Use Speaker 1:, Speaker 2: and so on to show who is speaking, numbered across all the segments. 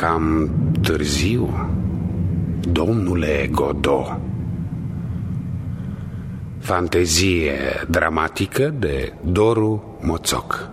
Speaker 1: cam târziu, domnule Godot. Fantezie dramatică de Doru Moțoc.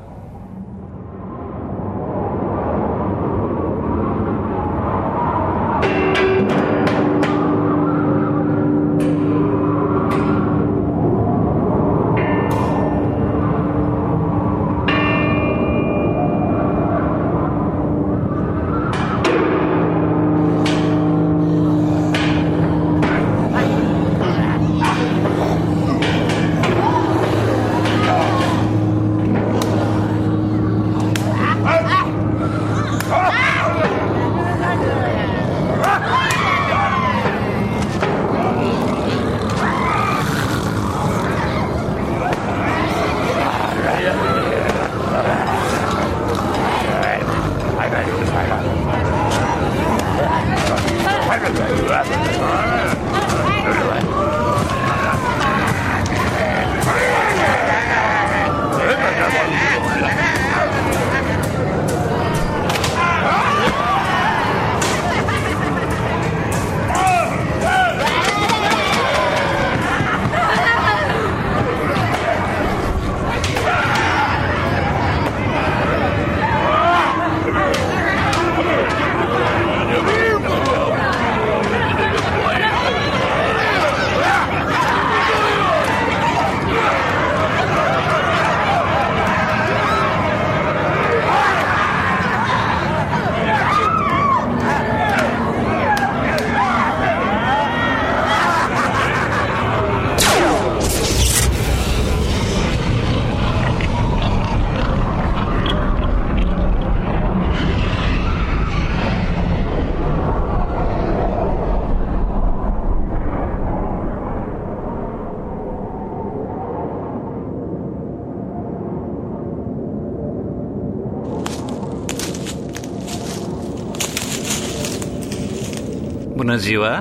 Speaker 2: Bună ziua.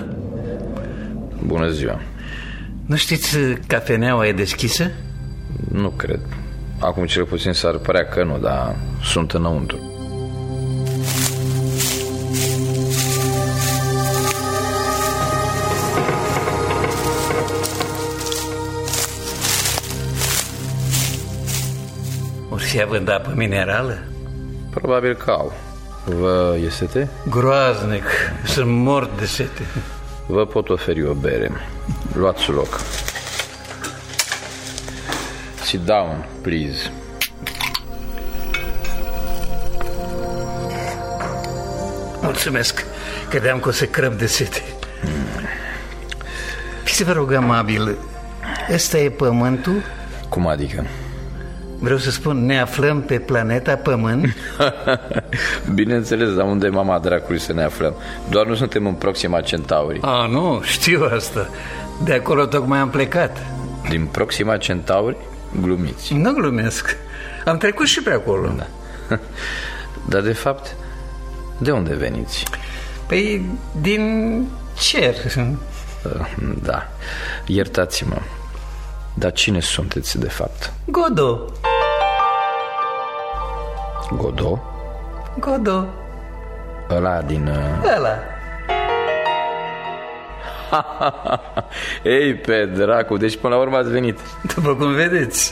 Speaker 3: Bună ziua.
Speaker 2: Nu știți, cafeneaua e deschisă?
Speaker 3: Nu cred. Acum cel puțin s-ar părea că nu, dar sunt înăuntru.
Speaker 2: Or fi având apă minerală?
Speaker 3: Probabil că au. Vă e sete?
Speaker 2: Groaznic, sunt mort de sete.
Speaker 3: Vă pot oferi o bere. Luați loc. Sit down, please.
Speaker 2: Mulțumesc, credeam că o să crăp de sete. Fiți, vă rog, amabil, ăsta e pământul?
Speaker 3: Cum adică?
Speaker 2: Vreau să spun, ne aflăm pe planeta Pământ?
Speaker 3: Bineînțeles, dar unde mama dracului să ne aflăm? Doar nu suntem în Proxima Centauri.
Speaker 2: Nu, știu asta. De acolo tocmai am plecat.
Speaker 3: Din Proxima Centauri? Glumiți.
Speaker 2: Nu glumesc. Am trecut și pe acolo.
Speaker 3: Da. Dar de fapt, de unde veniți?
Speaker 2: Păi, din cer.
Speaker 3: Da, iertați-mă. Dar cine sunteți de fapt?
Speaker 2: Godot.
Speaker 3: Godot?
Speaker 2: Godot.
Speaker 3: Ăla din...
Speaker 2: Ăla.
Speaker 3: Ei, pe dracu, deci până la urmă ați venit.
Speaker 2: După cum vedeți.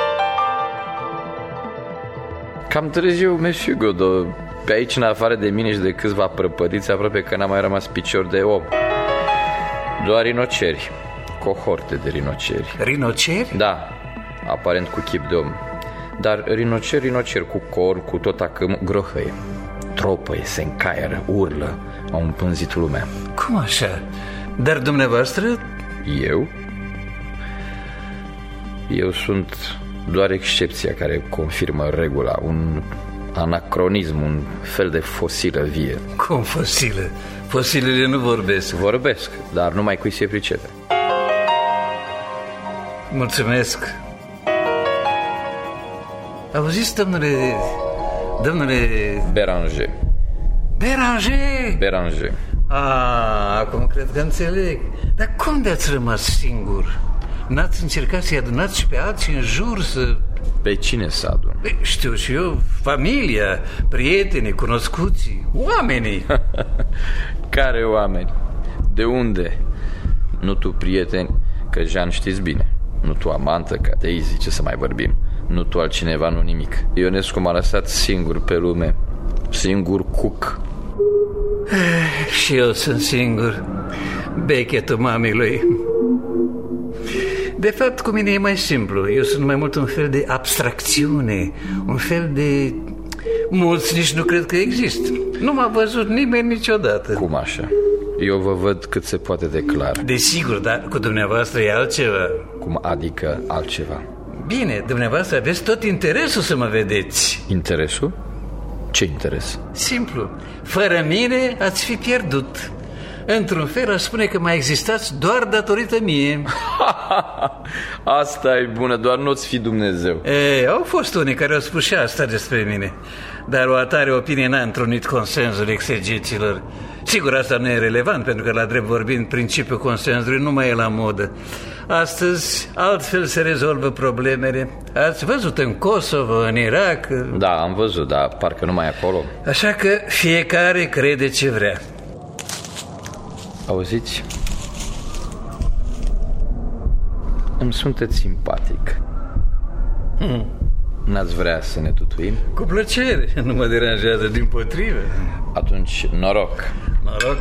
Speaker 3: Cam târziu, Monsieur Godot. Pe aici, în afară de mine și de câțiva prăpădiți, aproape că n-a mai rămas picior de om. Doar rinoceri. Cohorte de rinoceri.
Speaker 2: Rinoceri?
Speaker 3: Da, aparent cu chip de om. Dar rinoceri cu cor, cu tot acâm, grohăie, tropăie, se încaieră, urlă. Au împânzit lumea.
Speaker 2: Cum așa? Dar dumneavoastră?
Speaker 3: Eu sunt doar excepția care confirmă regula. Un anacronism, un fel de fosilă vie.
Speaker 2: Cum fosilă? Fosilele nu vorbesc.
Speaker 3: Vorbesc, dar numai cui se pricepe.
Speaker 2: Mulțumesc. Auziți, domnule
Speaker 3: Beranger.
Speaker 2: Beranger? Acum cred că înțeleg. Dar cum de-ați rămas singur? N-ați încercat să-i adunați și pe alții în jur, să
Speaker 3: Pe cine să adun?
Speaker 2: Știu și eu, familia, prietenii, cunoscuții, oamenii.
Speaker 3: Care oameni? De unde? Nu tu prieteni, că Jean știți bine. Nu tu amantă, ca Daisy, ce să mai vorbim. Nu tu altcineva, nu nimic. Ionescu m-a lăsat singur pe lume. Singur cuc.
Speaker 2: Și eu sunt singur, bechetul mamei lui. De fapt, cu mine e mai simplu. Eu sunt mai mult un fel de abstracțiune, un fel de... Mulți nici nu cred că există. Nu m-a văzut nimeni niciodată.
Speaker 3: Cum așa? Eu vă văd cât se poate de clar.
Speaker 2: Desigur, dar cu dumneavoastră e altceva.
Speaker 3: Cum adică altceva?
Speaker 2: Bine, dumneavoastră aveți tot interesul să mă vedeți.
Speaker 3: Interesul? Ce interes?
Speaker 2: Simplu. Fără mine ați fi pierdut. Într-un fel aș spune că mai existați doar datorită mie.
Speaker 3: Asta e bună, doar nu-ți fi Dumnezeu.
Speaker 2: Au fost unii care au spus și asta despre mine, dar o atare opinie n-a întrunit consensul exegeților. Sigur, asta nu e relevant, pentru că, la drept vorbind, principiul consensului nu mai e la modă. Astăzi altfel se rezolvă problemele. Ați văzut în Kosovo, în Irak.
Speaker 3: Da, am văzut, dar parcă nu mai e acolo.
Speaker 2: Așa că fiecare crede ce vrea.
Speaker 3: Auziți? Îmi sunteți simpatic. N-ați vrea să ne tutuim?
Speaker 2: Cu plăcere, nu mă deranjează, dimpotrivă.
Speaker 3: Atunci, noroc.
Speaker 2: Noroc.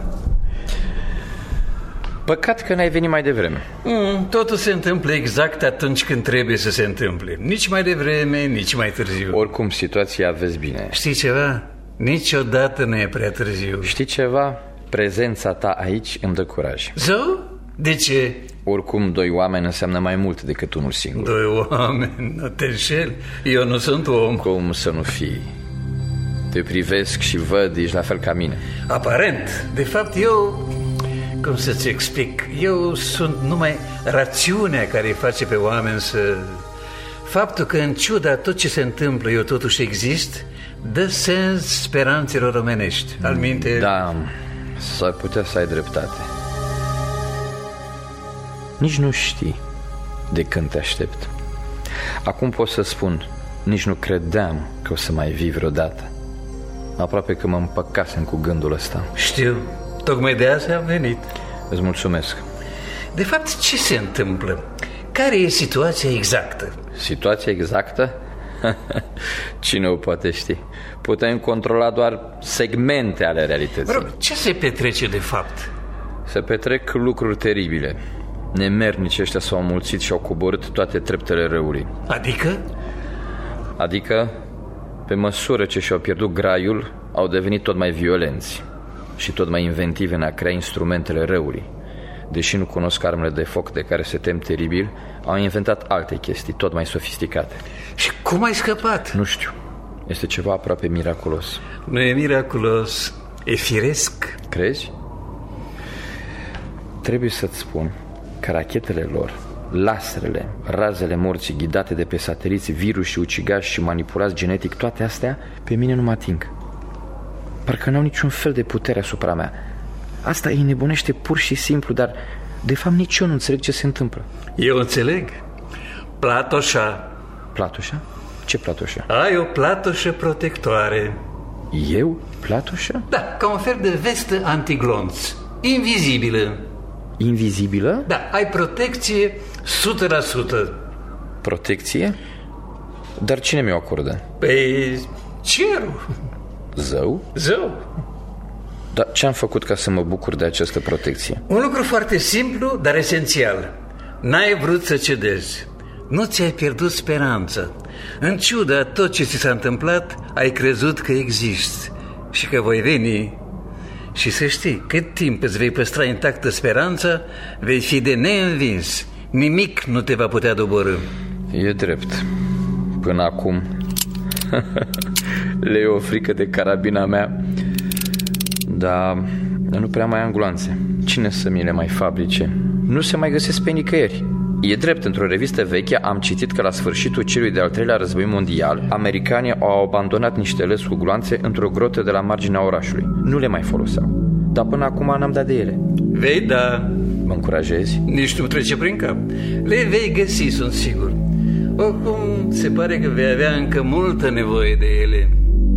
Speaker 3: Păcat că n-ai venit mai devreme.
Speaker 2: Totul se întâmplă exact atunci când trebuie să se întâmple. Nici mai devreme, nici mai târziu.
Speaker 3: Oricum, situația vezi bine.
Speaker 2: Știi ceva? Niciodată nu e prea târziu.
Speaker 3: Știi ceva? Prezența ta aici îmi dă curaj.
Speaker 2: Zău? De ce?
Speaker 3: Oricum, doi oameni înseamnă mai mult decât unul singur.
Speaker 2: Doi oameni? Nu te înșeli? Eu nu sunt om.
Speaker 3: Cum să nu fii? Te privesc și văd, ești la fel ca mine.
Speaker 2: Aparent. De fapt, eu... Cum să-ți explic? Eu sunt numai rațiunea care îi face pe oameni să... Faptul că, în ciuda tot ce se întâmplă, eu totuși exist, dă sens speranțelor omenești. Alminte...
Speaker 3: Da, s-ar putea să ai dreptate. Nici nu știi de când te aștept. Acum pot să spun, nici nu credeam că o să mai vii vreodată. Aproape că mă împăcasem cu gândul ăsta.
Speaker 2: Știu, tocmai de asta am venit.
Speaker 3: Îți mulțumesc.
Speaker 2: De fapt, ce se întâmplă? Care e situația exactă?
Speaker 3: Situația exactă? Cine o poate ști? Putem controla doar segmente ale realității.
Speaker 2: Rog, ce se petrece de fapt?
Speaker 3: Se petrec lucruri teribile. Nemernici ăștia s-au înmulțit și au coborât toate treptele răului.
Speaker 2: Adică?
Speaker 3: Adică, pe măsură ce și-au pierdut graiul, au devenit tot mai violenți și tot mai inventivi în a crea instrumentele răului. Deși nu cunosc armele de foc de care se tem teribil, au inventat alte chestii, tot mai sofisticate.
Speaker 2: Și cum ai scăpat?
Speaker 3: Nu știu. Este ceva aproape miraculos.
Speaker 2: Nu e miraculos, e firesc.
Speaker 3: Crezi? Trebuie să-ți spun că rachetele lor, laserele, razele morții ghidate de pe sateliți, virus și ucigași și manipulați genetic, toate astea pe mine nu mă ating. Parcă n-au niciun fel de putere asupra mea. Asta îi nebunește pur și simplu, dar de fapt nici eu nu înțeleg ce se întâmplă.
Speaker 2: Eu înțeleg. Platoșa.
Speaker 3: Platoșa? Ce platoșa?
Speaker 2: Ai o platoșă protectoare.
Speaker 3: Eu? Platoșa?
Speaker 2: Da, ca un fel de vestă antiglonț. Invizibilă.
Speaker 3: Invizibilă?
Speaker 2: Da, ai protecție 100%.
Speaker 3: Protecție? Dar cine mi-o acordă?
Speaker 2: Păi, cerul.
Speaker 3: Zău?
Speaker 2: Zău.
Speaker 3: Dar ce-am făcut ca să mă bucur de această protecție?
Speaker 2: Un lucru foarte simplu, dar esențial. N-ai vrut să cedezi. Nu ți-ai pierdut speranța. În ciuda tot ce ți s-a întâmplat, ai crezut că existi și că voi veni. Și să știi, cât timp îți vei păstra intactă speranța, vei fi de neînvins. Nimic nu te va putea doborî.
Speaker 3: E drept. Până acum le e o frică de carabina mea. Dar nu prea mai am gloanțe. Cine să mi le mai fabrice? Nu se mai găsesc pe nicăieri. E drept, într-o revistă veche am citit că la sfârșitul celui de-al treilea război mondial, americanii au abandonat niște lăzi cu gloanțe într-o grotă de la marginea orașului. Nu le mai foloseau. Dar până acum n-am dat de ele.
Speaker 2: Vei da.
Speaker 3: Mă încurajezi?
Speaker 2: Nici nu trece prin cap. Le vei găsi, sunt sigur. Oricum, se pare că vei avea încă multă nevoie de ele.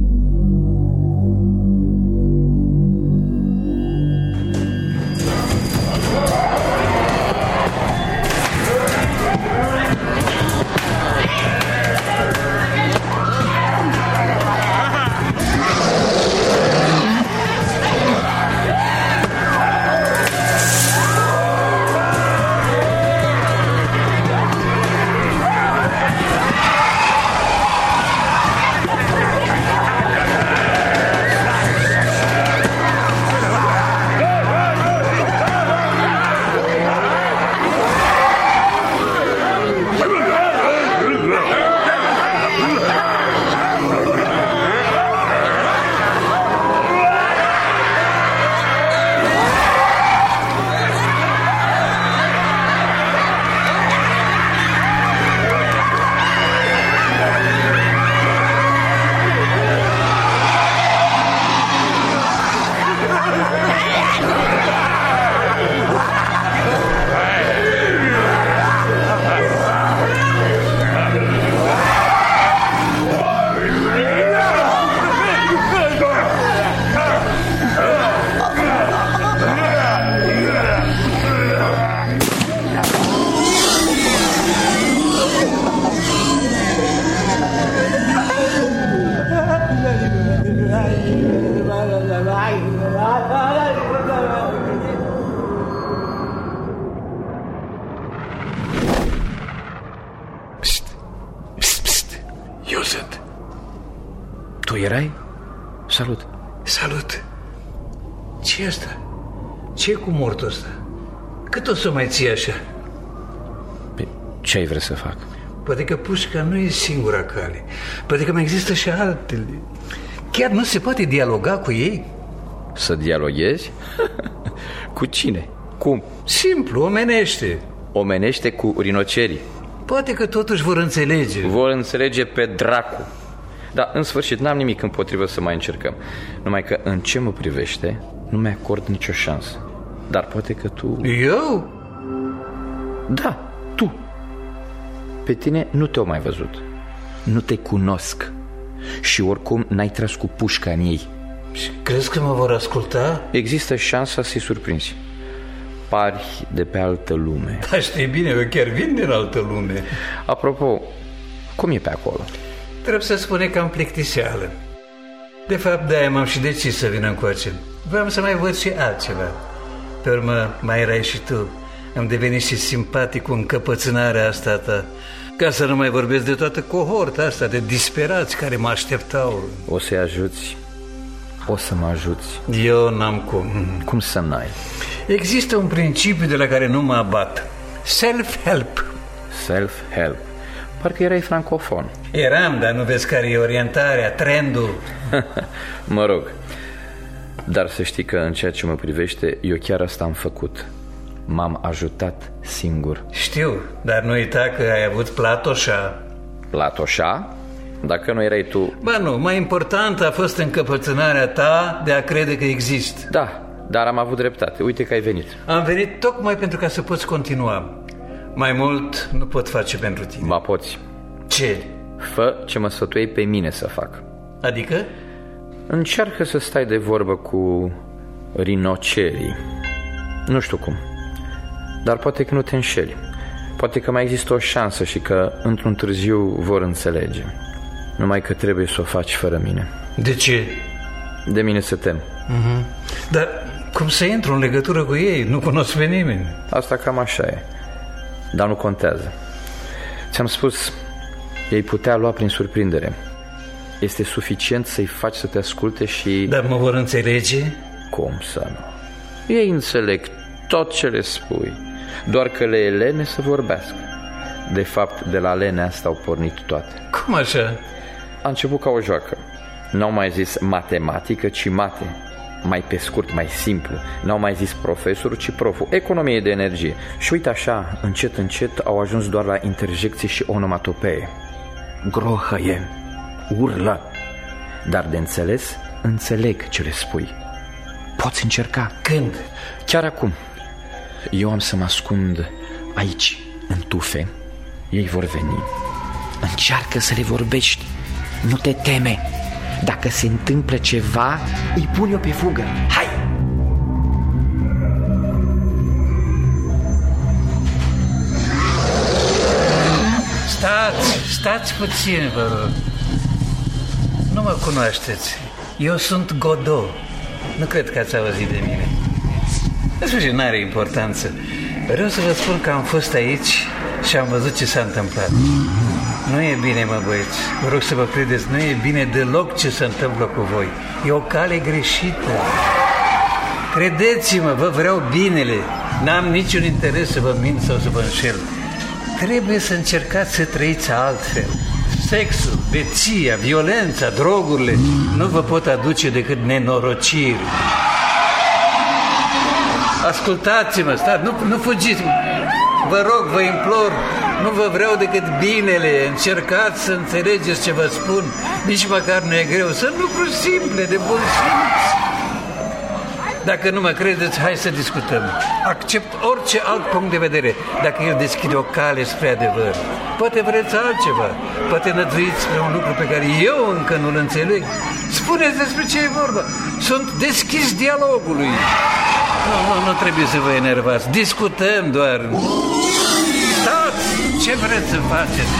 Speaker 1: Eu sunt.
Speaker 3: Tu erai? Salut.
Speaker 2: Salut. Ce-i asta? Ce-i cu mortul ăsta? Cât o să mai ții așa?
Speaker 3: Ce ai vrea să fac?
Speaker 2: Poate că pușca nu e singura cale. Poate că mai există și altele. Chiar nu se poate dialoga cu ei?
Speaker 3: Să dialoghezi? Cu cine? Cum?
Speaker 2: Simplu, omenește.
Speaker 3: Omenește cu rinocerii.
Speaker 2: Poate că totuși vor înțelege.
Speaker 3: Vor înțelege pe dracu. Dar în sfârșit n-am nimic împotrivă să mai încercăm. Numai că în ce mă privește nu mi-acord nicio șansă. Dar poate că tu...
Speaker 2: Eu?
Speaker 3: Da, tu. Pe tine nu te-au mai văzut. Nu te cunosc. Și oricum n-ai tras cu pușca în ei.
Speaker 2: Și crezi că mă vor asculta?
Speaker 3: Există șansa să-i surprinzi. Pari de pe altă lume.
Speaker 2: Da, știi bine, eu chiar vin din altă lume.
Speaker 3: Apropo, cum e pe acolo?
Speaker 2: Trebuie să spune că am plictiseală. De fapt, de-aia m-am și decis să vin încoace. Vreau să mai văd și altceva. Pe urmă, mai erai și tu. Am devenit și simpatic cu încăpățânarea asta ta. Ca să nu mai vorbesc de toată cohorta asta de disperați care mă așteptau.
Speaker 3: O să-i ajuți? O să mă ajuți?
Speaker 2: Eu n-am cum.
Speaker 3: Cum să n-ai?
Speaker 2: Există un principiu de la care nu mă abat. Self-help.
Speaker 3: Self-help. Parcă erai francofon.
Speaker 2: Eram, dar nu vezi care e orientarea, trendul.
Speaker 3: Mă rog. Dar să știi că în ceea ce mă privește, eu chiar asta am făcut. M-am ajutat singur.
Speaker 2: Știu, dar nu uita că ai avut platoșa.
Speaker 3: Platoșa? Dacă nu erai tu...
Speaker 2: Ba nu, mai important a fost încăpățânarea ta de a crede că exist.
Speaker 3: Da, dar am avut dreptate. Uite că ai venit.
Speaker 2: Am venit tocmai pentru ca să poți continua. Mai mult nu pot face pentru tine.
Speaker 3: Ba poți.
Speaker 2: Ce?
Speaker 3: Fă ce mă sfătuiei pe mine să fac.
Speaker 2: Adică?
Speaker 3: Încearcă să stai de vorbă cu rinocerii. Nu știu cum, dar poate că nu te înșeli. Poate că mai există o șansă și că într-un târziu vor înțelege. Numai că trebuie să o faci fără mine.
Speaker 2: De ce?
Speaker 3: De mine se tem.
Speaker 2: Dar cum să intru în legătură cu ei? Nu cunosc pe nimeni.
Speaker 3: Asta cam așa e. Dar nu contează. Ți-am spus, ei putea lua prin surprindere. Este suficient să-i faci să te asculte și...
Speaker 2: Dar mă vor înțelege?
Speaker 3: Cum să nu? Ei înțeleg tot ce le spui, doar că le e lene să vorbească. De fapt, de la lene asta au pornit toate.
Speaker 2: Cum așa?
Speaker 3: A început ca o joacă. N-au mai zis matematică, ci mate. Mai pe scurt, mai simplu. N-au mai zis profesorul, ci proful. Economie de energie. Și uite așa, încet, încet, au ajuns doar la interjecții și onomatopee. Grohăie, urlă. Dar de înțeles, înțeleg ce le spui. Poți încerca.
Speaker 2: Când?
Speaker 3: Chiar acum. Eu am să mă ascund aici, în tufe. Ei vor veni.
Speaker 4: Încearcă să le vorbești. Nu te teme. Dacă se întâmplă ceva, îi pun eu pe fugă. Hai!
Speaker 2: Stați puțin, vă rog. Nu mă cunoașteți. Eu sunt Godot. Nu cred că ați auzit de mine. În sfârșit, n-are importanță. Vreau să vă spun că am fost aici și am văzut ce s-a întâmplat. Nu e bine, mă băieți. Vă rog să vă credeți, nu e bine deloc ce se întâmplă cu voi. E o cale greșită. Credeți-mă, vă vreau binele. N-am niciun interes să vă mint sau să vă înșel. Trebuie să încercați să trăiți altfel. Sexul, beția, violența, drogurile nu vă pot aduce decât nenorociri. Ascultați-mă, stați, nu fugiți. Vă rog, vă implor, nu vă vreau decât binele. Încercați să înțelegeți ce vă spun. Nici măcar nu e greu. Sunt lucruri simple, de bun simț. Dacă nu mă credeți, hai să discutăm. Accept orice alt punct de vedere dacă el deschide o cale spre adevăr. Poate vreți altceva. Poate nădruiți spre un lucru pe care eu încă nu-l înțeleg. Spuneți despre ce e vorba. Sunt deschis dialogului. Nu trebuie să vă enervați. Discutăm doar. Stați! Ce vreți să faceți?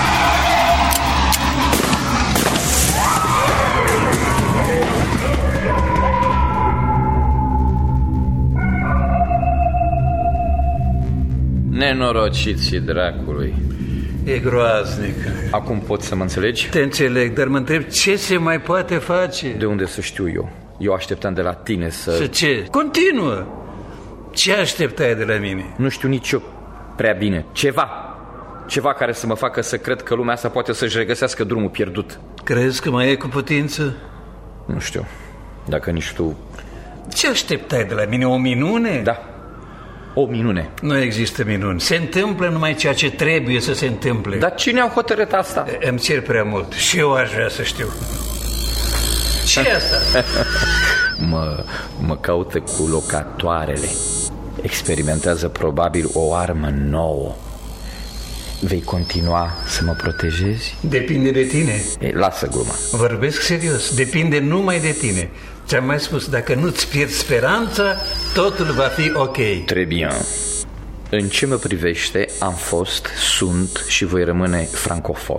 Speaker 3: Nenorociții dracului.
Speaker 2: E groaznic.
Speaker 3: Acum poți să mă înțelegi?
Speaker 2: Te înțeleg, dar mă întreb ce se mai poate face?
Speaker 3: De unde să știu eu? Eu așteptam de la tine
Speaker 2: Să ce? Continuă! Ce așteptai de la mine?
Speaker 3: Nu știu nici eu prea bine. Ceva care să mă facă să cred că lumea asta poate să-și regăsească drumul pierdut.
Speaker 2: Crezi că mai e cu putință?
Speaker 3: Nu știu. Dacă nici tu...
Speaker 2: Ce așteptai de la mine? O minune?
Speaker 3: Da. O minune.
Speaker 2: Nu există minuni. Se întâmplă numai ceea ce trebuie să se întâmple.
Speaker 3: Dar cine a hotărât asta?
Speaker 2: Îmi cer prea mult. Și eu aș vrea să știu. Ce e asta?
Speaker 3: Mă caută cu locatoarele. Experimentează probabil o armă nouă. Vei continua să mă protejezi?
Speaker 2: Depinde de tine.
Speaker 3: Lasă gluma.
Speaker 2: Vorbesc serios. Depinde numai de tine. Ți-am mai spus, dacă nu-ți pierzi speranța, totul va fi ok.
Speaker 3: Très bien. În ce mă privește, am fost, sunt și voi rămâne francofon.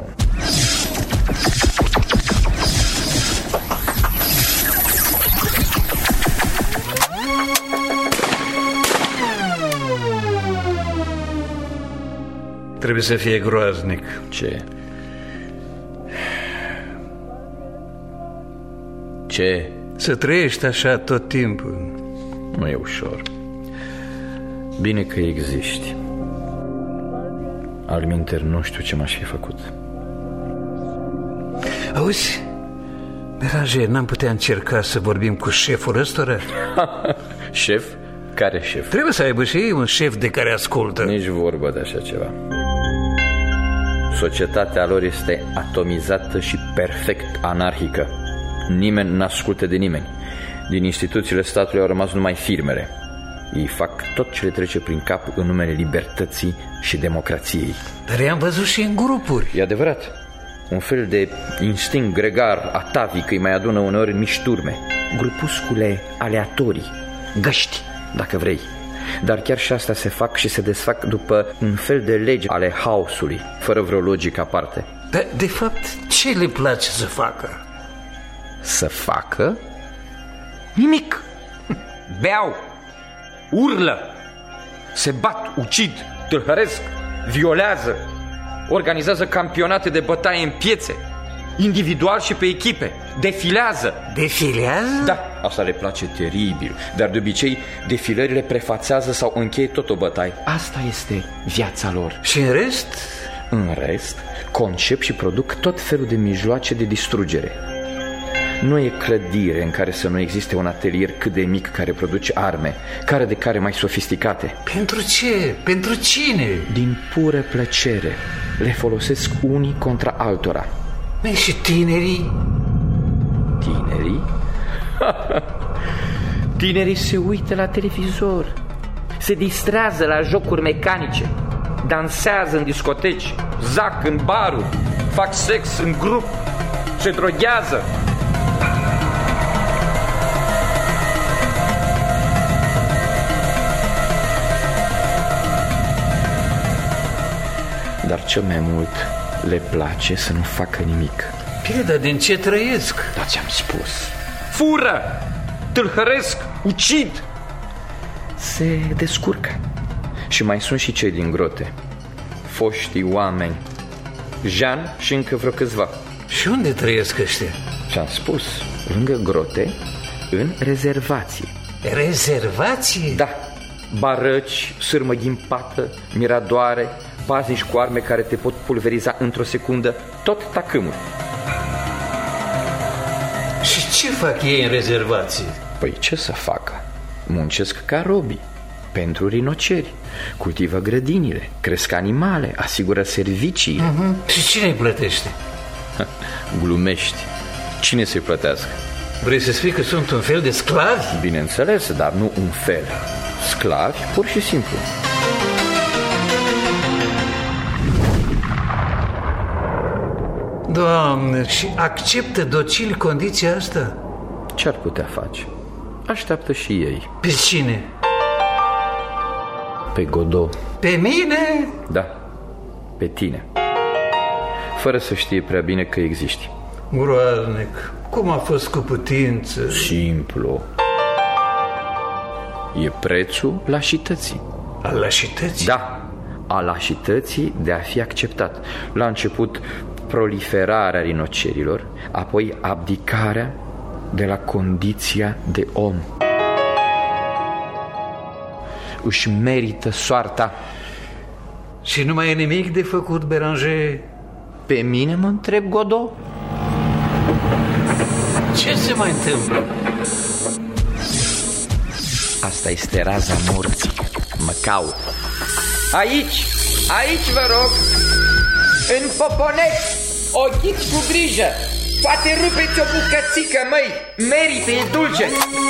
Speaker 2: Trebuie să fie groaznic.
Speaker 3: Ce? Ce?
Speaker 2: Să trăiești așa tot timpul.
Speaker 3: Nu e ușor. Bine că existi. Alminter, nu știu ce m-aș fi făcut.
Speaker 2: Auzi, Beranger, n-am putea încerca să vorbim cu șeful ăstora?
Speaker 3: Șef? Care șef?
Speaker 2: Trebuie să aibă și ei un șef de care ascultă.
Speaker 3: Nici vorba de așa ceva. Societatea lor este atomizată și perfect anarhică. Nimeni n-ascultă de nimeni. Din instituțiile statului au rămas numai firmele. Ei fac tot ce le trece prin cap în numele libertății și democrației.
Speaker 2: Dar i-am văzut și în grupuri.
Speaker 3: E adevărat. Un fel de instinct gregar atavic îi mai adună uneori în mici turme. Grupuscule aleatorii, găști, dacă vrei. Dar chiar și astea se fac și se desfac după un fel de legi ale haosului, fără vreo logică aparte.
Speaker 2: Dar, de fapt, ce le place să facă?
Speaker 3: Să facă?
Speaker 4: Nimic. Beau, urlă, se bat, ucid, tâlhăresc, violează, organizează campionate de bătaie în piețe, individual și pe echipe, defilează.
Speaker 2: Defilează?
Speaker 3: Da, asta le place teribil. Dar de obicei defilările prefațează sau încheie tot o bătaie. Asta este viața lor.
Speaker 2: Și în rest?
Speaker 3: În rest, concep și produc tot felul de mijloace de distrugere. Nu e clădire în care să nu existe un atelier cât de mic care produce arme, care de care mai sofisticate.
Speaker 2: Pentru ce? Pentru cine?
Speaker 3: Din pură plăcere. Le folosesc unii contra altora.
Speaker 2: Și tinerii?
Speaker 3: Tinerii? Tinerii se uită la televizor, se distrează la jocuri mecanice, dansează în discoteci, zac în baruri, fac sex în grup, se droghează. Dar cel mai mult le place să nu facă nimic.
Speaker 2: Bine, dar din ce trăiesc?
Speaker 3: Da, ți-am spus. Fură, tâlhăresc, ucid. Se descurcă. Și mai sunt și cei din grote, foștii oameni, Jean și încă vreo câțiva.
Speaker 2: Și unde trăiesc ăștia?
Speaker 3: Ți-am spus, lângă grote, în rezervație.
Speaker 2: Rezervație?
Speaker 3: Da, barăci, sârmă ghimpată, miradoare, paznici cu arme care te pot pulveriza într-o secundă, tot tacâmul.
Speaker 2: Și ce fac ei în rezervație?
Speaker 3: Păi ce să facă? Muncesc ca robii pentru rinoceri, cultivă grădinile, cresc animale, asigură servicii.
Speaker 2: Și cine îi plătește?
Speaker 3: Glumești. Cine să-i plătească?
Speaker 2: Vrei să spui că sunt un fel de sclavi?
Speaker 3: Bineînțeles, dar nu un fel. Sclavi, pur și simplu.
Speaker 2: Doamne, și acceptă docil condiția asta?
Speaker 3: Ce-ar putea face? Așteaptă și ei.
Speaker 2: Pe cine?
Speaker 3: Pe Godot.
Speaker 2: Pe mine?
Speaker 3: Da, pe tine. Fără să știe prea bine că existi.
Speaker 2: Groaznic, cum a fost cu putință?
Speaker 3: Simplu. E prețul lașității.
Speaker 2: Al lașității?
Speaker 3: Da, a lașității de a fi acceptat. La început proliferarea rinocerilor, apoi abdicarea de la condiția de om. Își merită soarta.
Speaker 2: Și nu mai e nimic de făcut, Beranger?
Speaker 3: Pe mine mă întreb, Godot?
Speaker 2: Ce se mai întâmplă?
Speaker 3: Asta este raza morții. Mă caut. Aici vă rog. În poponeț. Ochiți cu grijă. Poate rupeți o bucățică, măi. Merită, e dulce.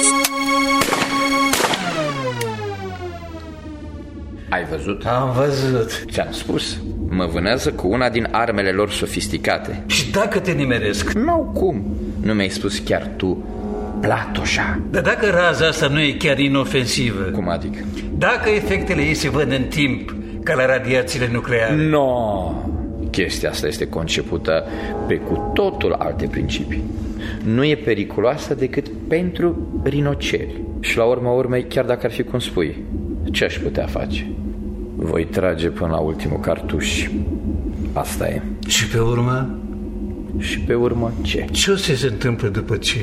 Speaker 3: Ai văzut?
Speaker 2: Am văzut.
Speaker 3: Ți-am spus. Mă vânează cu una din armele lor sofisticate.
Speaker 2: Și dacă te nimeresc?
Speaker 3: N-au cum. Nu mi-ai spus chiar tu, Platoșa.
Speaker 2: Dar dacă raza asta nu e chiar inofensivă?
Speaker 3: Cum adică?
Speaker 2: Dacă efectele ei se văd în timp, ca la radiațiile nucleare?
Speaker 3: No. Chestia asta este concepută pe cu totul alte principii. Nu e periculoasă decât pentru rinoceri. Și la urma urmei, chiar dacă ar fi cum spui, ce aș putea face? Voi trage până la ultimul cartuș. Asta e.
Speaker 2: Și pe urmă?
Speaker 3: Și pe urmă ce?
Speaker 2: Ce o să se întâmplă după ce?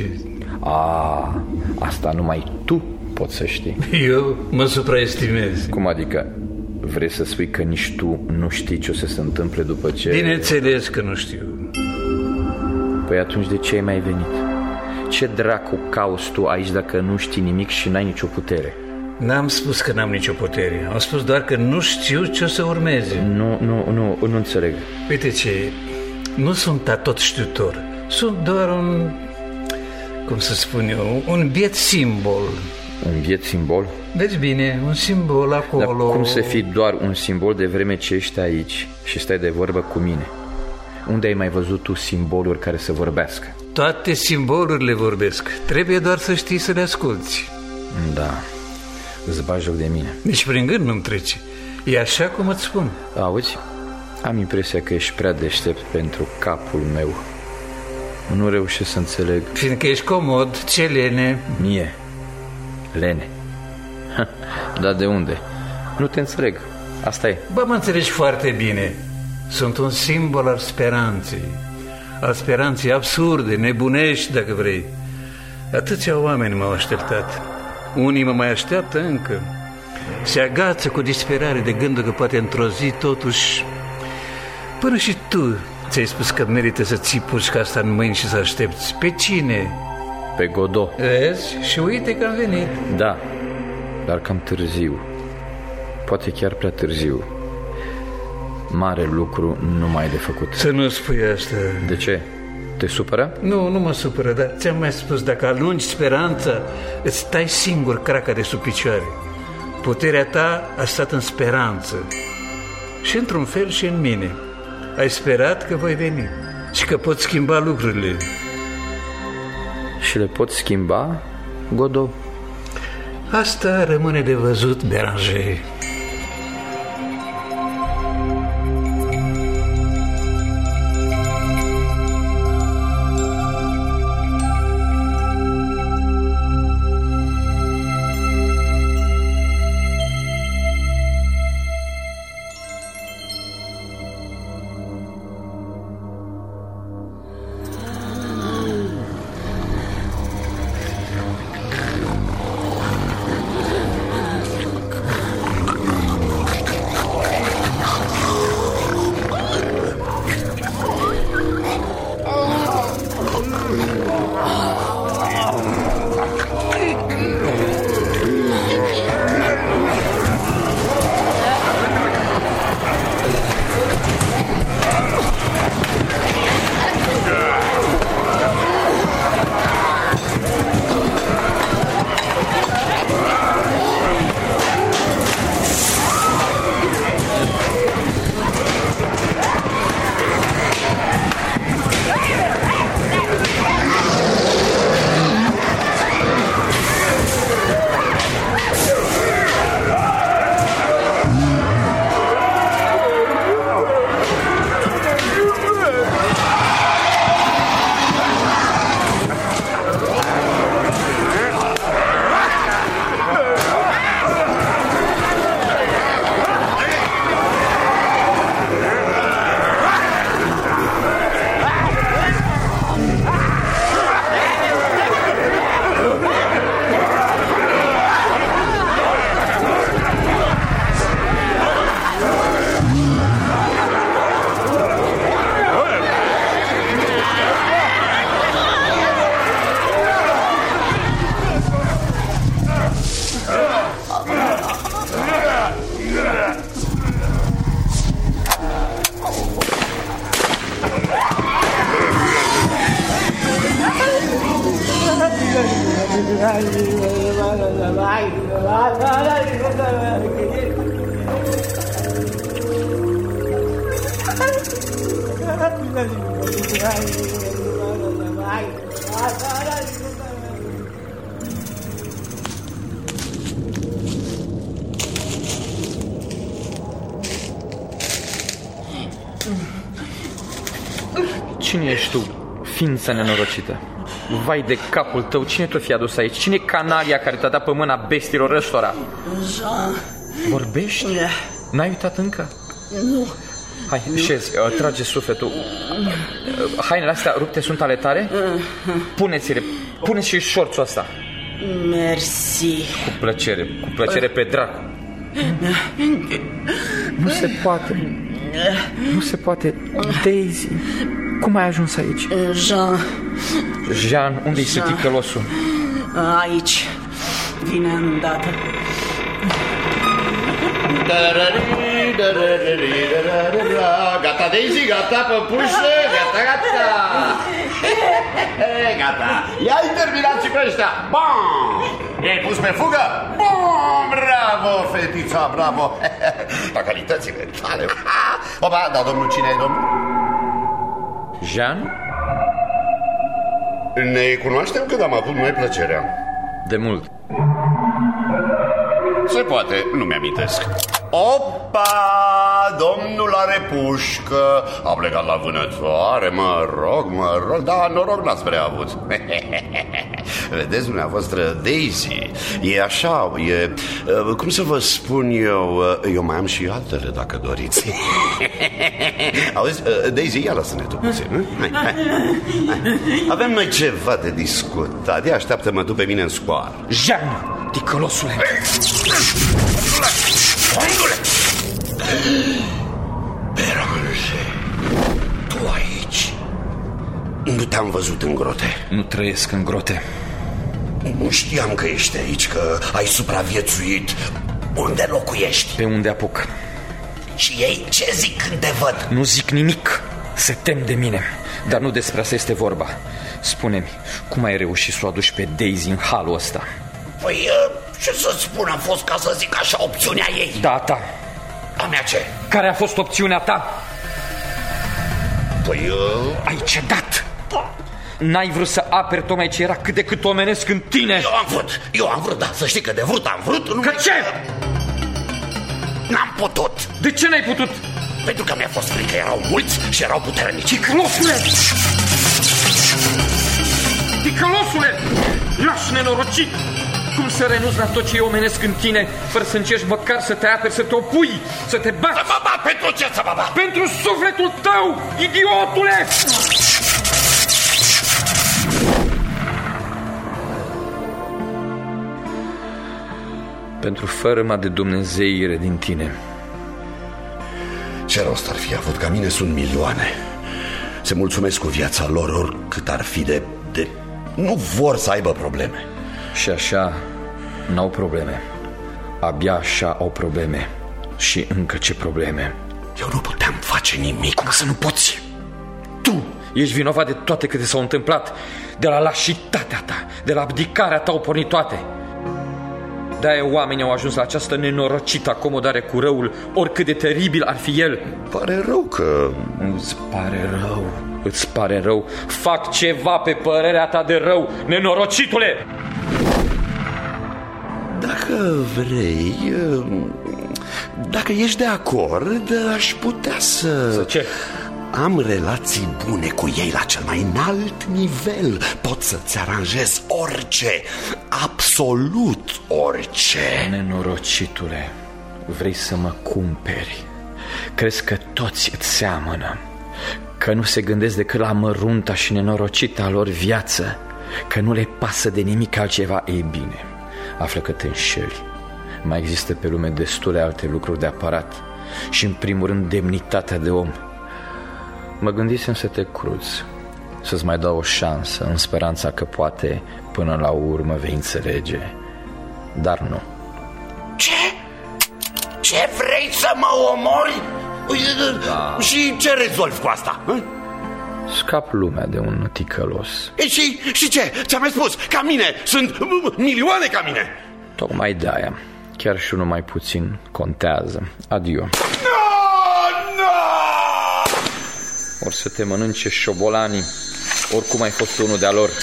Speaker 3: Asta numai tu poți să știi.
Speaker 2: Eu mă supraestimez.
Speaker 3: Cum adică? Vrei să spui că nici tu nu știi ce o să se întâmple după ce...
Speaker 2: Bineînțeles că nu știu.
Speaker 3: Păi atunci de ce ai mai venit? Ce dracu cauți tu aici dacă nu știi nimic și n-ai nicio putere?
Speaker 2: N-am spus că n-am nicio putere. Am spus doar că nu știu ce o să urmeze.
Speaker 3: Nu înțeleg.
Speaker 2: Uite ce, nu sunt atot știutor. Sunt doar un, cum să spun eu, un biet simbol.
Speaker 3: Un biet simbol?
Speaker 2: Vezi bine, un simbol acolo.
Speaker 3: Dar cum să fii doar un simbol de vreme ce ești aici și stai de vorbă cu mine? Unde ai mai văzut tu simboluri care să vorbească?
Speaker 2: Toate simbolurile vorbesc. Trebuie doar să știi să le asculți.
Speaker 3: Da, îți bagi joc de mine.
Speaker 2: Nici prin gând nu-mi trece. E așa cum îți spun.
Speaker 3: Auzi? Am impresia că ești prea deștept pentru capul meu. Nu reușesc să înțeleg.
Speaker 2: Fiindcă ești comod, ce lene.
Speaker 3: Mie? Lene? Dar de unde? Nu te înțeleg. Asta e.
Speaker 2: Bă, mă înțelegi foarte bine. Sunt un simbol al speranței. Al speranței absurde, nebunești, dacă vrei. Atâția oameni m-au așteptat. Unii mă mai așteaptă încă. Se agață cu disperare de gândul că poate într-o zi totuși... Până și tu ți-ai spus că merită să ții pușca asta în mâini și să aștepți. Pe cine?
Speaker 3: Pe Godot.
Speaker 2: Vezi? Și uite că am venit.
Speaker 3: Da, dar cam târziu. Poate chiar prea târziu. Mare lucru nu mai ai de făcut.
Speaker 2: Să nu spui asta.
Speaker 3: De ce? Te supără?
Speaker 2: Nu mă supără, dar ți-am mai spus, dacă alungi speranța, îți tai singur craca de sub picioare. Puterea ta a stat în speranță. Și într-un fel și în mine. Ai sperat că voi veni și că pot schimba lucrurile.
Speaker 3: Și le pot schimba, Godot?
Speaker 2: Asta rămâne de văzut, Beranger.
Speaker 3: Cine ești tu, ființă nenorocită? Vai de capul tău, cine te-o fi adus aici? Cine e canalia care te-a dat pe mâna bestilor ăstora?
Speaker 5: Jean.
Speaker 3: Vorbești? N-ai uitat încă?
Speaker 5: Nu.
Speaker 3: Hai, șezi, trage sufletul. Hainele astea rupte sunt ale tale? Puneți-le, puneți și șorțul ăsta.
Speaker 5: Mersi.
Speaker 3: Cu plăcere pe dracu. Nu se poate. Nu se poate. Daisy, cum ai ajuns aici? Jean, unde-i săticălosul?
Speaker 5: Aici. Vine îndată.
Speaker 1: Gata, Daisy, gata, păpușă, gata. Gata. I-ai terminat și pe ăștia. Bam! I-ai pus pe fugă? Bam! Bravo, fetița, bravo. La calitățile tale. Opa, dar domnul, cine e domnul?
Speaker 3: Jean?
Speaker 1: Ne cunoaștem când am avut noi plăcerea.
Speaker 3: De mult.
Speaker 1: Se poate, nu mi-amintesc. Opa, domnul are pușcă. A plecat la vânătoare, mă rog, dar noroc n-ați prea avut. Vedeți dumneavoastră, Daisy, e așa, cum să vă spun eu mai am și altele dacă doriți. Auzi, Daisy, ia lasă-ne tu puțin. Hai. Avem noi ceva de discutat. Ia așteaptă-mă tu pe mine în scoară.
Speaker 3: Jean, ticălosule.
Speaker 1: Beranger, tu aici? Nu te-am văzut în grote.
Speaker 3: Nu trăiesc în grote.
Speaker 1: Nu știam că ești aici, că ai supraviețuit. Unde locuiești?
Speaker 3: Pe unde apuc.
Speaker 1: Și ei ce zic când te văd?
Speaker 3: Nu zic nimic. Se tem de mine. Dar nu despre asta este vorba. Spune-mi, cum ai reușit să o aduci pe Daisy în halul ăsta?
Speaker 1: Păi, ce să-ți spun, a fost, ca să zic așa, opțiunea ei.
Speaker 3: Da, ta.
Speaker 1: A mea ce?
Speaker 3: Care a fost opțiunea ta?
Speaker 1: Păi...
Speaker 4: Ai cedat! N-ai vrut să aperi tocmai ce era cât de cât omenesc în tine.
Speaker 1: Eu am vrut, da, să știi că de vrut am vrut.
Speaker 4: Că ce?
Speaker 1: N-am putut.
Speaker 4: De ce n-ai putut?
Speaker 1: Pentru că mi-a fost frică, erau mulți și erau puternici.
Speaker 4: Ticălosule! Ticălosule! Lași nenorocit! Cum să renunți la tot ce e omenesc în tine, fără să încerci măcar să te aperi, să te opui, să te bați?
Speaker 1: Să mă bat, pentru ce să mă bat?
Speaker 4: Pentru sufletul tău, idiotule! Pentru fărâma de dumnezeire din tine.
Speaker 1: Ce rost ar fi avut? Ca mine sunt milioane. Se mulțumesc cu viața lor, oricât ar fi de... Nu vor să aibă probleme.
Speaker 4: Și așa n-au probleme. Abia așa au probleme. Și încă ce probleme.
Speaker 1: Eu nu puteam face nimic.
Speaker 4: Cum să nu poți? Tu ești vinovat de toate câte s-au întâmplat. De la lașitatea ta, de la abdicarea ta au pornit toate. De-aia oamenii au ajuns la această nenorocită acomodare cu răul, oricât de teribil ar fi el.
Speaker 1: Pare rău că...
Speaker 4: Îți pare rău. Fac ceva pe părerea ta de rău, nenorocitule!
Speaker 1: Dacă vrei, dacă ești de acord, aș putea să...
Speaker 4: Să ce?
Speaker 1: Am relații bune cu ei la cel mai înalt nivel. Pot să-ți aranjez orice, absolut orice.
Speaker 4: Nenorocitule, vrei să mă cumperi? Crezi că toți îți seamănă? Că nu se gândesc decât la mărunta și nenorocita lor viață? Că nu le pasă de nimic altceva? Ei bine, află că te înșeli. Mai există pe lume destule alte lucruri de apărat. Și în primul rând demnitatea de om. Mă gândisem să te cruți, să-ți mai dau o șansă, în speranța că poate până la urmă vei înțelege. Dar nu.
Speaker 1: Ce? Ce vrei să mă omori? Da. Și ce rezolvi cu asta?
Speaker 3: Scap lumea de un ticălos.
Speaker 1: Și ce? Ți-am mai spus, ca mine, sunt milioane ca mine.
Speaker 3: Tocmai de-aia, chiar și unul mai puțin contează. Adio. Ori să te mănânce șobolanii, oricum ai fost unul de-a lor.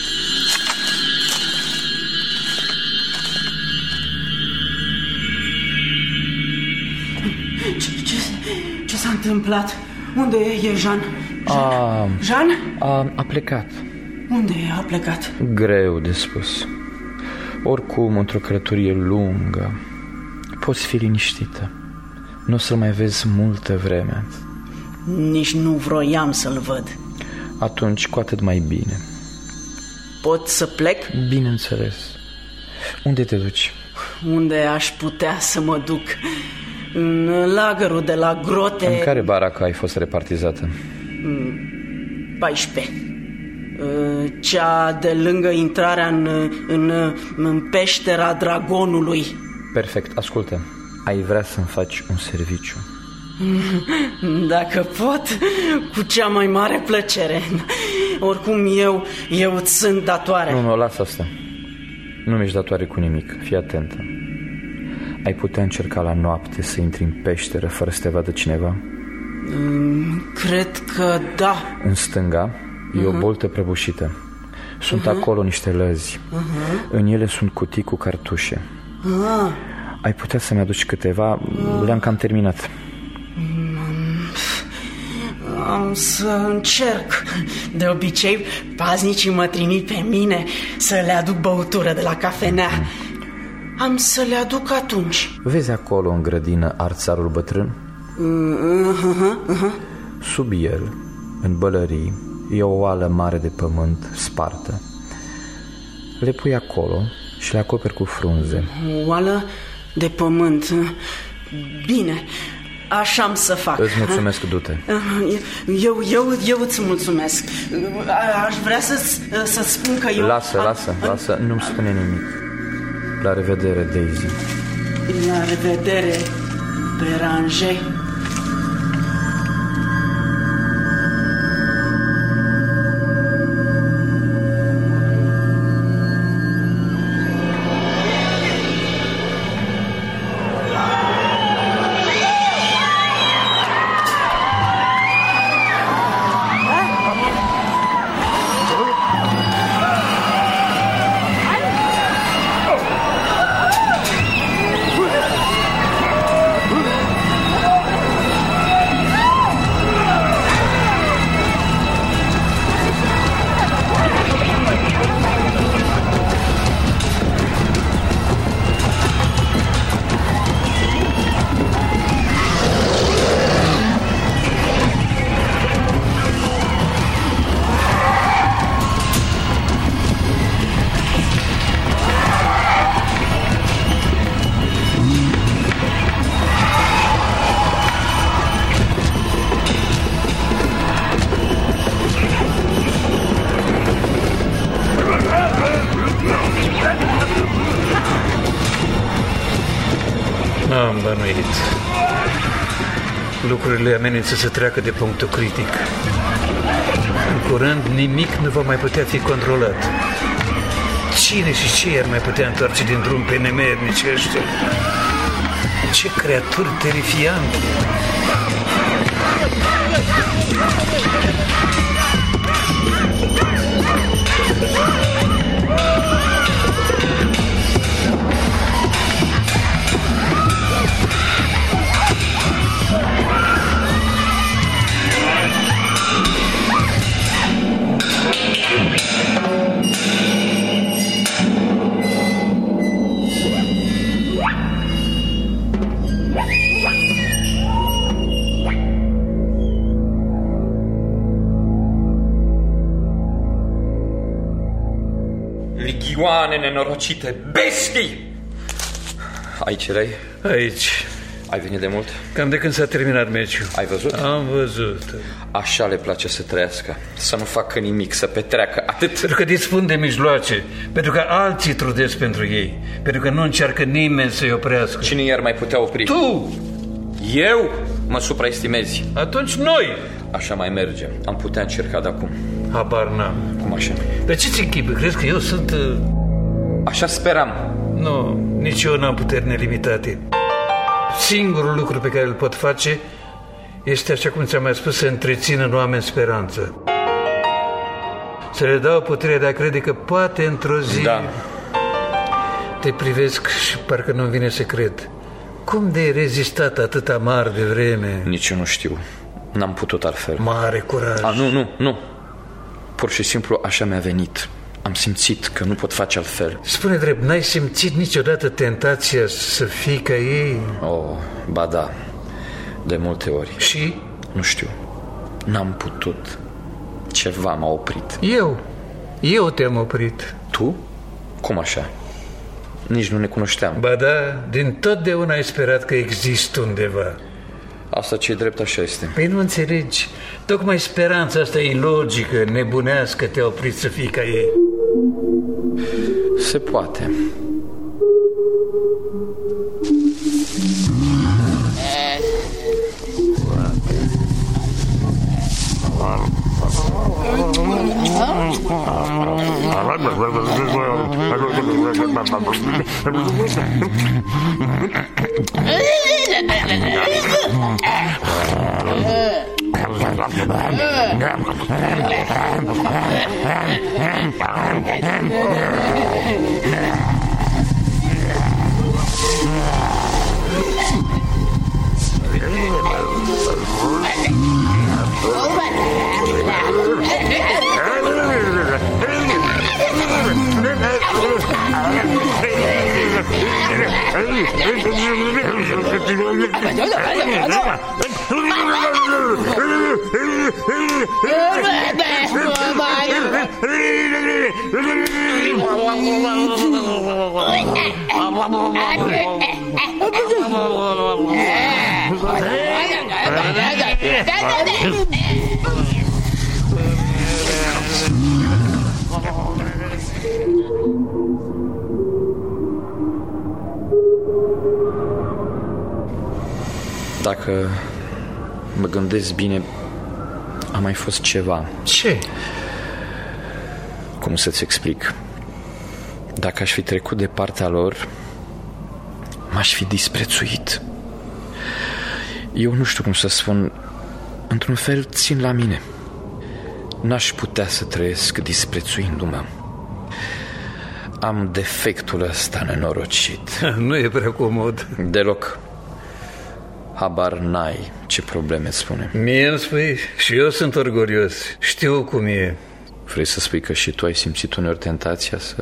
Speaker 5: Ce s-a întâmplat? Unde e Jean? Jean?
Speaker 3: A plecat.
Speaker 5: Unde a plecat?
Speaker 3: Greu de spus. Oricum, într-o călătorie lungă, poți fi liniștită. Nu o să-l mai vezi multă vreme.
Speaker 5: Nici nu vroiam să-l văd.
Speaker 3: Atunci, cu atât mai bine.
Speaker 5: Pot să plec?
Speaker 3: Bineînțeles. Unde te duci?
Speaker 5: Unde aș putea să mă duc? În lagărul de la grote.
Speaker 3: În care baracă ai fost repartizată?
Speaker 5: 14. Cea de lângă intrarea în peștera Dragonului.
Speaker 3: Perfect, ascultă. Ai vrea să-mi faci un serviciu?
Speaker 5: Dacă pot, cu cea mai mare plăcere. Oricum eu îți sunt datoare.
Speaker 3: Nu, lasă asta. Nu mi-ești datoare cu nimic, fii atentă. Ai putea încerca la noapte să intri în peșteră fără să te vadă cineva?
Speaker 5: Cred că da.
Speaker 3: În stânga e o boltă prăbușită. Sunt acolo niște lăzi. În ele sunt cutii cu cartușe. Ai putea să-mi aduci câteva? Le-am cam terminat.
Speaker 5: Am să încerc. De obicei, paznicii mă trimit pe mine să le aduc băutură de la cafenea. Am să le aduc atunci.
Speaker 3: Vezi acolo în grădină arțarul bătrân? Sub el, în bălării, e o oală mare de pământ spartă. Le pui acolo și le acoperi cu frunze.
Speaker 5: O oală de pământ. Bine, așa am să fac.
Speaker 3: Îți mulțumesc, du-te.
Speaker 5: Eu îți mulțumesc. Aș vrea să spun că eu...
Speaker 3: Lasă, nu-mi spune nimic. La revedere, Daisy.
Speaker 5: La revedere, Beranger.
Speaker 2: N-am bănuit. Lucrurile amenință să treacă de punctul critic. În curând nimic nu va mai putea fi controlat. Cine și ce ar mai putea întoarce din drum pe nemernici ăștia? Ce creaturi terifiante!
Speaker 4: Ligioane nenorocite, bestii! Aici erai?
Speaker 2: Aici.
Speaker 4: Ai venit de mult?
Speaker 2: Cam de când s-a terminat meciul.
Speaker 4: Ai văzut?
Speaker 2: Am văzut.
Speaker 4: Așa le place să trăiască, să nu facă nimic, să petreacă, atât.
Speaker 2: Pentru că dispun de mijloace, pentru că alții trudesc pentru ei, pentru că nu încearcă nimeni să-i oprească.
Speaker 4: Cine i-ar mai putea opri?
Speaker 2: Tu!
Speaker 4: Eu? Mă supraestimezi.
Speaker 2: Atunci noi!
Speaker 4: Așa mai merge, am putea încerca de acum.
Speaker 2: Habar n-am.
Speaker 4: Cum așa?
Speaker 2: Dar ce-ți închipă? Crezi că eu sunt...
Speaker 4: Așa speram.
Speaker 2: Nu, nici eu n-am puteri nelimitate. Singurul lucru pe care îl pot face este, așa cum ți-am mai spus, să întrețin în oameni speranță. Să le dau puterea de a crede că poate într-o zi...
Speaker 4: Da.
Speaker 2: Te privesc și parcă nu-mi vine să cred. Cum de-ai rezistat atâta mare de vreme?
Speaker 4: Nici eu nu știu. N-am putut altfel.
Speaker 2: Mare curaj.
Speaker 4: Nu. Pur și simplu așa mi-a venit. Am simțit că nu pot face altfel.
Speaker 2: Spune drept, n-ai simțit niciodată tentația să fii ca ei?
Speaker 4: Oh, ba da. De multe ori.
Speaker 2: Și?
Speaker 4: Nu știu. N-am putut. Ceva m-a oprit.
Speaker 2: Eu te-am oprit.
Speaker 4: Tu? Cum așa? Nici nu ne cunoșteam.
Speaker 2: Ba da, din totdeauna ai sperat că există undeva.
Speaker 4: Asta ce-i drept așa este.
Speaker 2: Păi nu înțelegi. Tocmai speranța asta ilogică, nebunească te-a oprit să fii ca ei.
Speaker 4: Se poate. Dacă mă gândesc bine, a mai fost ceva.
Speaker 2: Ce?
Speaker 4: Cum să-ți explic? Dacă aș fi trecut de partea lor, m-aș fi disprețuit. Eu nu știu cum să spun. Într-un fel țin la mine. N-aș putea să trăiesc disprețuindu-mă. Am defectul ăsta nenorocit.
Speaker 2: Nu e prea comod.
Speaker 4: Deloc. Habar n-ai ce probleme spune.
Speaker 2: Mie îmi spui? Și eu sunt orgolios. Știu cum e.
Speaker 4: Vrei să spui că și tu ai simțit uneori tentația să...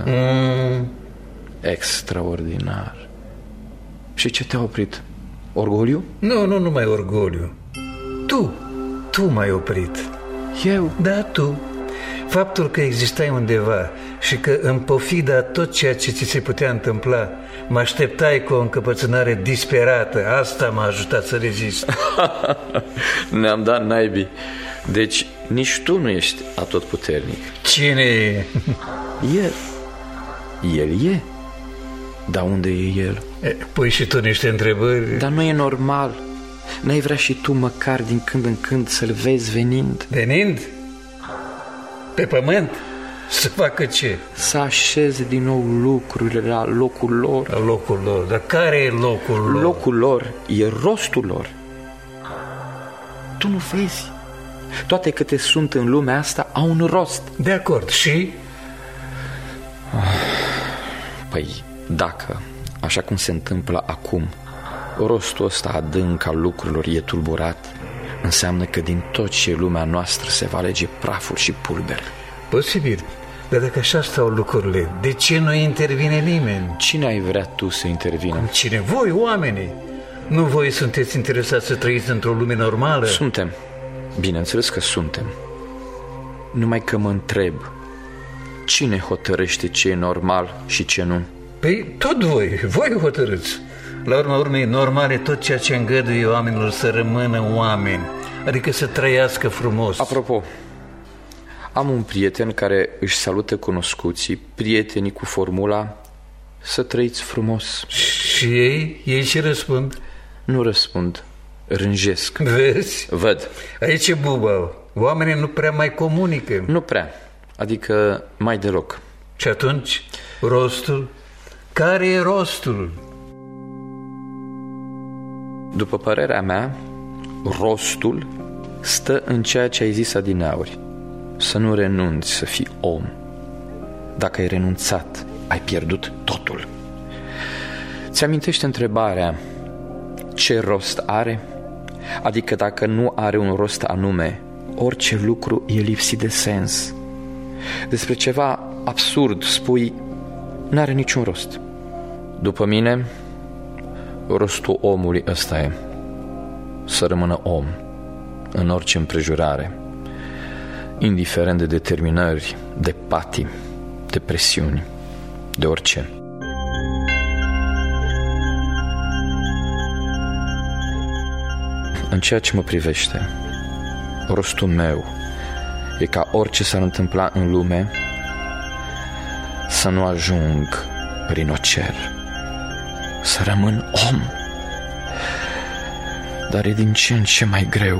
Speaker 4: Extraordinar. Și ce te-a oprit? Orgoliu?
Speaker 2: Nu numai orgoliu. Tu m-ai oprit.
Speaker 4: Eu?
Speaker 2: Da, tu. Faptul că existai undeva și că în pofida tot ceea ce ți se putea întâmpla, mă așteptai cu o încăpățânare disperată. Asta m-a ajutat să rezist.
Speaker 4: Ne-am dat naibii. Deci nici tu nu ești atotputernic.
Speaker 2: Cine e?
Speaker 4: El e. Dar unde e el?
Speaker 2: Pui și tu niște întrebări.
Speaker 4: Dar nu e normal. N-ai vrea și tu măcar din când în când să-l vezi venind?
Speaker 2: Venind? Pe pământ? Să facă ce?
Speaker 4: Să așeze din nou lucrurile la locul lor.
Speaker 2: La locul lor. Dar care e locul lor?
Speaker 4: Locul lor e rostul lor. Tu nu vezi? Toate câte sunt în lumea asta au un rost.
Speaker 2: De acord. Și?
Speaker 4: Păi, dacă, așa cum se întâmplă acum, rostul ăsta adânc al lucrurilor e tulburat, înseamnă că din tot ce e lumea noastră se va alege praful și pulbere.
Speaker 2: Posibil. Dar dacă așa stau lucrurile, de ce nu intervine nimeni?
Speaker 4: Cine ai vrea tu să intervină?
Speaker 2: Cine? Voi, oamenii. Nu voi sunteți interesați să trăiți într-o lume normală?
Speaker 4: Suntem. Bineînțeles că suntem. Numai că mă întreb, cine hotărăște ce e normal și ce nu?
Speaker 2: Păi tot voi hotărâți. La urma urmei, normal e tot ceea ce îngăduie oamenilor să rămână oameni, adică să trăiască frumos.
Speaker 4: Apropo, am un prieten care își salută cunoscuții, prietenii cu formula să trăiți frumos.
Speaker 2: Și ei ce răspund?
Speaker 4: Nu răspund, rânjesc.
Speaker 2: Vezi?
Speaker 4: Văd.
Speaker 2: Aici e buba. Oamenii nu prea mai comunică.
Speaker 4: Nu prea, adică mai deloc.
Speaker 2: Și atunci, rostul? Care e rostul?
Speaker 4: După părerea mea, rostul stă în ceea ce ai zis adineauri. Să nu renunți să fii om. Dacă ai renunțat, ai pierdut totul. Ți-amintește întrebarea, ce rost are? Adică dacă nu are un rost anume, orice lucru e lipsit de sens. Despre ceva absurd spui, n-are niciun rost. După mine, rostul omului ăsta e să rămână om în orice împrejurare, indiferent de determinări, de patimi, de presiuni, de orice. În ceea ce mă privește, rostul meu e ca orice s-ar întâmpla în lume să nu ajung rinocer, să rămân om. Dar e din ce în ce mai greu.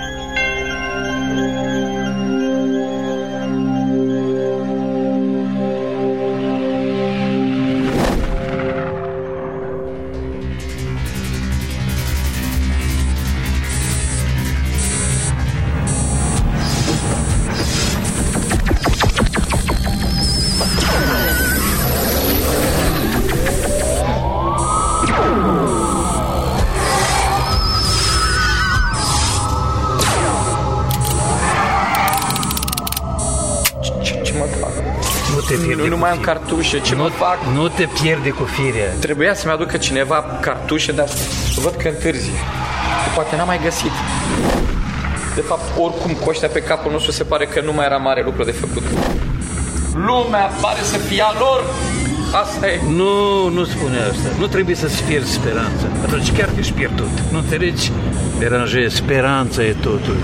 Speaker 4: Nu mai am cartușe, ce mă fac?
Speaker 2: Nu te pierde cu firea.
Speaker 4: Trebuia să-mi aducă cineva cartușe, dar văd că întârzi. Poate n-am mai găsit. De fapt, oricum cu ăștia pe capul nostru se pare că nu mai era mare lucru de făcut. Lumea pare să fie a lor. Asta e.
Speaker 2: Nu spune asta. Nu trebuie să-ți pierzi speranța. Atunci chiar ești pierdut. Nu înțelegi? Deranjezi. Speranța e totul.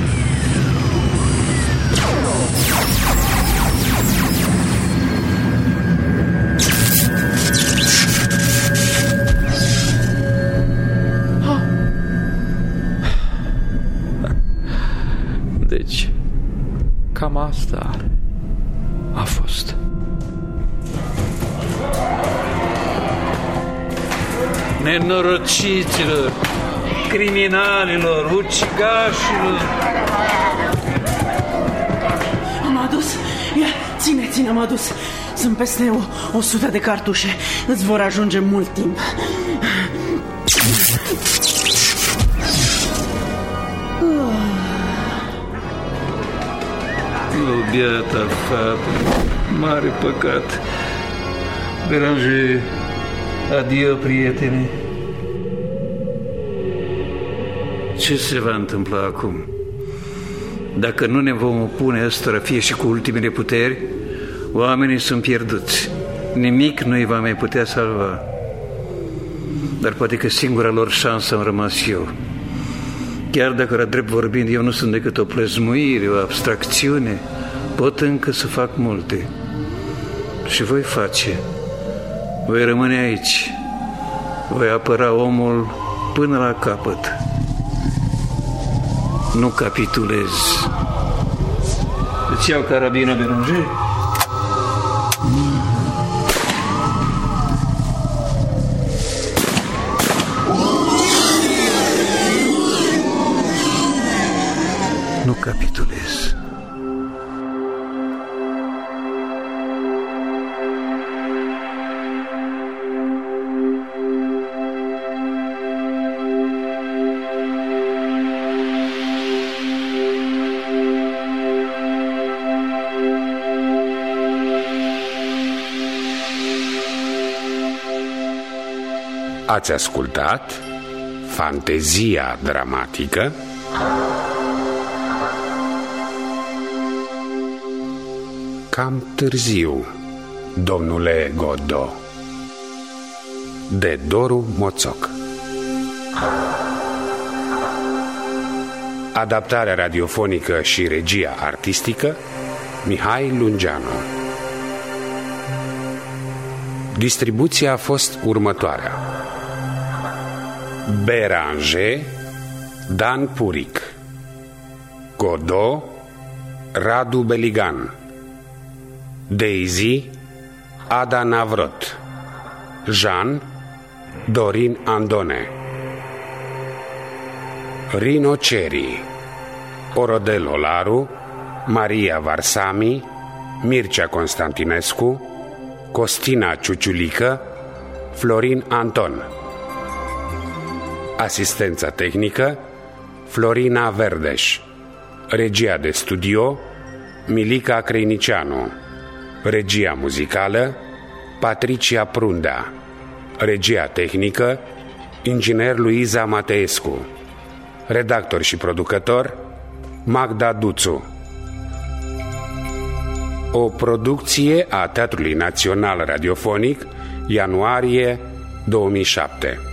Speaker 4: Deci, cam asta a fost.
Speaker 2: Nenorociților, criminalilor, ucigașilor.
Speaker 5: Am adus, ia, ține, am adus. Sunt peste 100 de cartușe. Îți vor ajunge mult timp.
Speaker 2: O, biata fată, mare păcat. Beranger, adio, prietene. Ce se va întâmpla acum? Dacă nu ne vom opune ăstora, fie și cu ultimele puteri, oamenii sunt pierduți. Nimic nu îi va mai putea salva. Dar poate că singura lor șansă am rămas eu. Chiar dacă, la drept vorbind, eu nu sunt decât o plăzmuire, o abstracțiune, pot încă să fac multe. Și voi face. Voi rămâne aici. Voi apăra omul până la capăt. Nu capitulez. Îți iau carabina, Beranger? Nu capitulez.
Speaker 6: Ați ascultat Fantezia dramatică Cam târziu, domnule Godot, de Doru Moțoc. Adaptarea radiofonică și regia artistică Mihai Lungeanu. Distribuția a fost următoarea: Beranger, Dan Puric; Godot, Radu Beligan; Daisy, Ada Navrot; Jean, Dorin Andone; Rinoceri, Orodel Olaru, Maria Varsami, Mircea Constantinescu, Costina Ciuciulică, Florin Anton. Asistența tehnică Florina Verdeș. Regia de studio Milica Creinicianu. Regia muzicală Patricia Prundea. Regia tehnică inginer Luiza Mateescu. Redactor și producător Magda Duțu. O producție a Teatrului Național Radiofonic, ianuarie 2007.